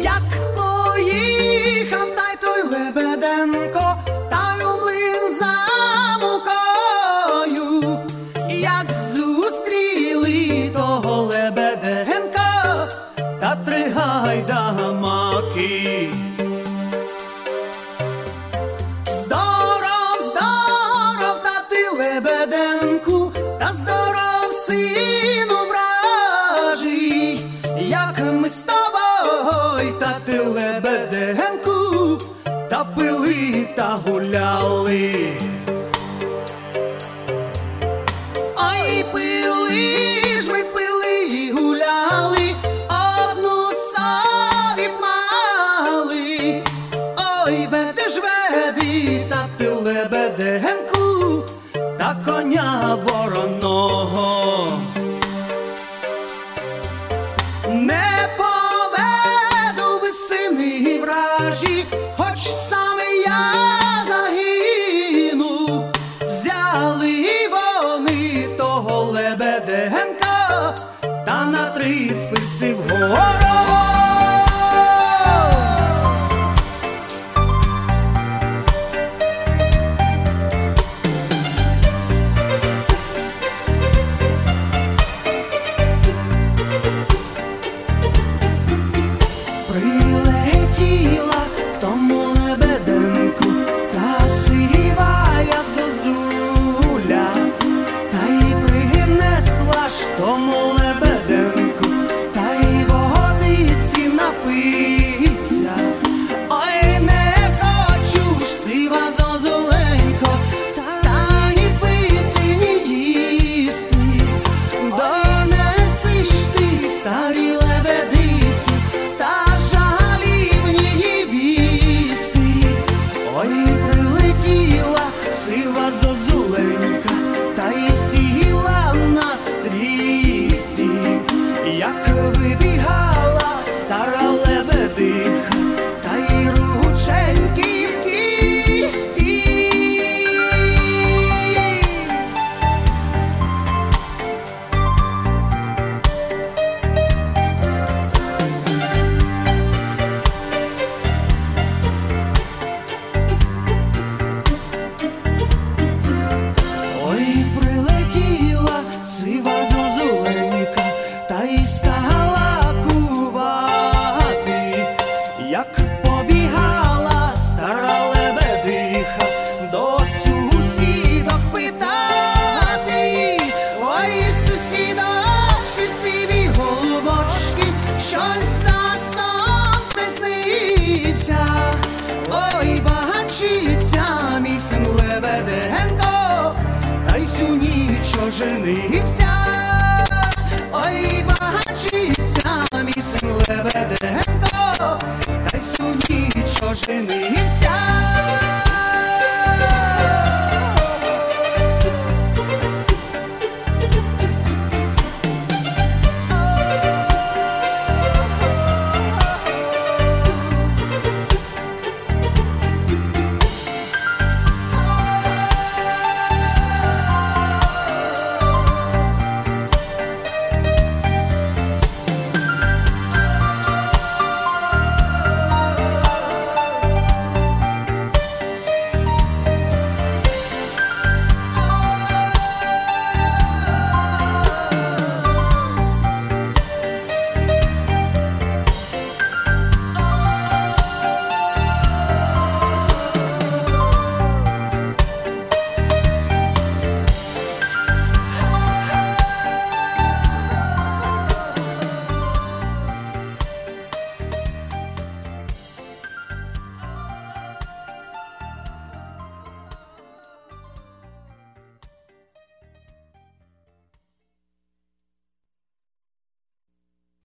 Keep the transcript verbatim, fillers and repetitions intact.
Як поїхав та й той Лебеденко, та й у млин за мукою, як зустріли того Лебеденка та три гайдамаки. Здоров, здоров, тати Лебеденку, та здоров, сину вражий, як ми з тобою, тати Лебеденку, та пили та гуляли. Ой, пили ж ми, пили і гуляли, одну совіт мали. Ой, веди ж, веди, тати Лебеденку, та коня вороного. Не поведу ви, сини вражі, хоч саме я загину. Взяли вони того Лебеденка та на три списи вгору. Прилетіла к тому Лебеденку та сивая зозуля, та й принесла ж тому Лебеденку, та й водиці напиться. Ой, не хочу ж, сива зозуленько, та ні пити, ні їсти. Донеси ж ти, старі лебедисі, та жалібні невісти. Ой, прилетіла сива зозуленька, та й сіла на стрісі, як вибігала стара лебедиха, та й рученьки в кісті. Ой, прилетіла сива зозуленька, та й стала кувати, як побігала стара лебедиха до сусідок питати. Ой, сусідочки, сиві голубочки, щось за сон приснився. Ой, бачиться мій син Лебеденко, та й сю ніч оженився. Ой, бачиться мій син Лебеденко, та й сю ніч оженився.